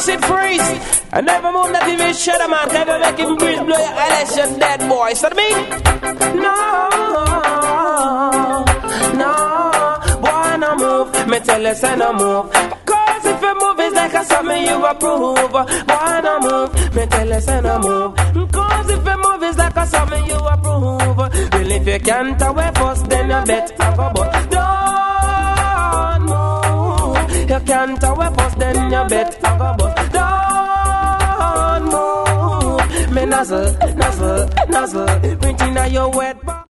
it freeze. And never move that TV shut a man. Never make him breeze, blow your eyelash, you're dead boy. So me? No, boy, no move. Me tell you, say no move. Cause if you move, it's like a something you approve. Boy, no move. Me tell you, say no move. Cause if you move, it's like a something you approve. Well, if you can't away first, then you better go. But don't move. You can't away first, then you better go. But don't move. Me nuzzle, nuzzle, nuzzle. Printing on your wet